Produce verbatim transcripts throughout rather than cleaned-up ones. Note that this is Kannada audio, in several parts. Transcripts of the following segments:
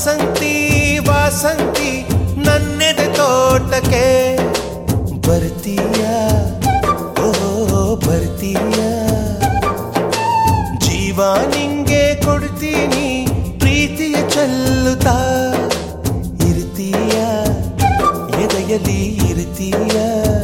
ವಾಸಂತಿ ವಾಸಂತಿ ನನ್ನೆದೆ ತೋಟಕ್ಕೆ ಬರ್ತೀಯ ಓ ಬರ್ತೀಯ ಜೀವ ನಿಂಗೆ ಕೊಡ್ತೀನಿ ಪ್ರೀತಿಯ ಚೆಲ್ಲುತ್ತಾ ಇರ್ತೀಯ ಎದೆಯಲ್ಲಿ ಇರ್ತೀಯ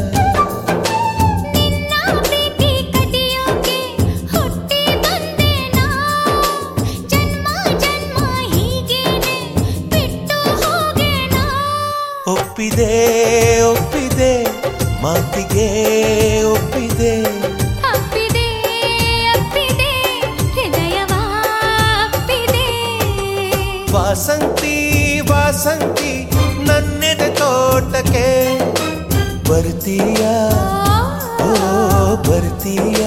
ಒಪ್ಪಿದೆ ಒಪ್ಪಿದೆ ಮಾತಿಗೆ ಒಪ್ಪಿದೆ ಅಪ್ಪಿದೆ ಅಪ್ಪಿದೆ ಹೃದಯವ ಅಪ್ಪಿದೆ ವಾಸಂತಿ ವಾಸಂತಿ ನನ್ನೆದೆ ತೋಟಕ್ಕೆ ಬರ್ತೀಯ ಓ ಬರ್ತೀಯ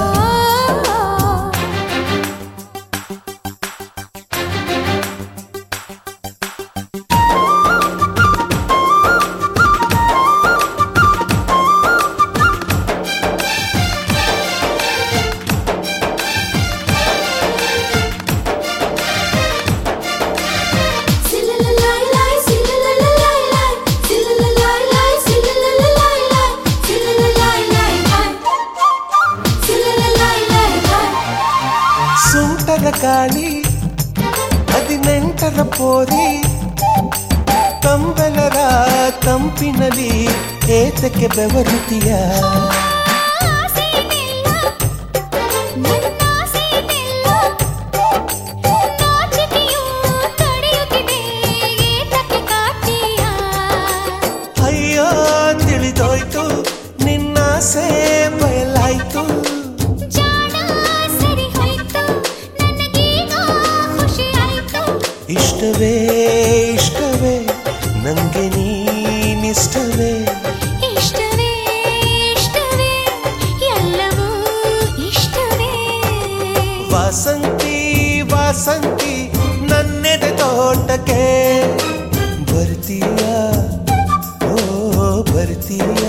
ಸುಂಟರ ಗಾಳಿ ಹದಿನೆಂಟರ ಪೋರಿ ಕಂಬಲರ ಕಂಪಿನಲ್ಲಿ ಏತಕ್ಕೆ ಬೆವರುತ್ತೀಯ ಅಯ್ಯೋ ತಿಳಿದೋಯ್ತು ನಿನ್ನಾಸೆ ಬಯಲಾಯ್ತು ಇಷ್ಟವೇ ಇಷ್ಟವೇ ನಂಗೆ ನೀನಿಷ್ಟವೇ ಇಷ್ಟವೇ ಇಷ್ಟವೇ ಎಲ್ಲವೂ ಇಷ್ಟವೇ ವಾಸಂತಿ ವಾಸಂತಿ ನನ್ನೆದೆ ತೋಟಕ್ಕೆ ಬರ್ತೀಯ ಓ ಬರ್ತೀಯ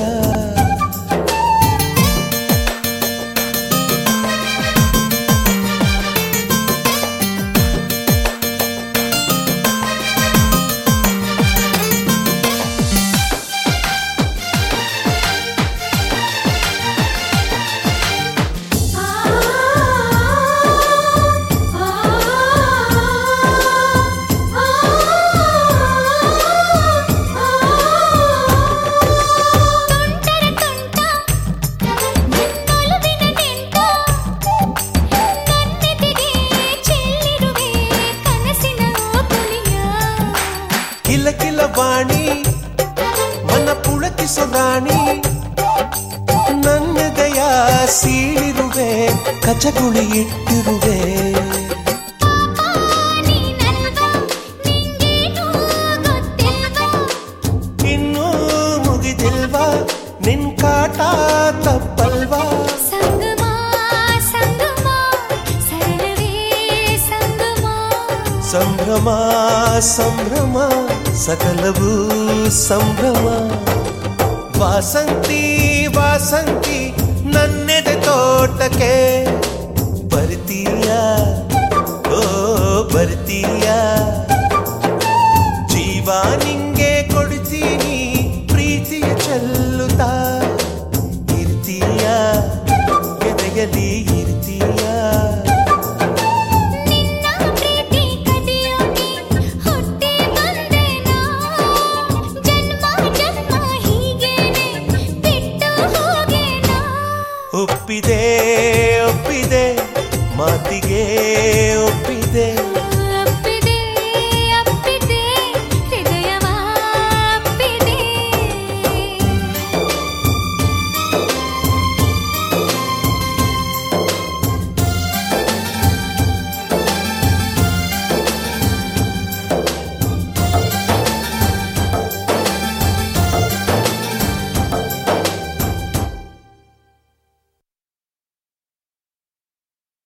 ಕಿಲ ಕಿಲ ವಾಣಿ ಮನ ಪುಳಕಿಸೋ ರಾಣಿ ನನ್ನೆದೆಯ ಸೀಳಿರುವೆ ಕಚಗುಳಿ ಇಟ್ಟಿರುವೆ ಇನ್ನೂ ಮುಗಿದಿಲ್ವಾ ನಿನ್ ಕಾಟ ತಪ್ಪಲ್ವಾ ಸಂಭ್ರಮ ಸಂಭ್ರಮ ಸಕಲವೂ ಸಂಭ್ರಮ ವಾಸಂತಿ ವಾಸಂತಿ ನನ್ನೆದೆ ತೋಟಕ್ಕೆ ಬರ್ತೀಯ ಓ ಬರ್ತೀಯ ಜೀವಾನಿ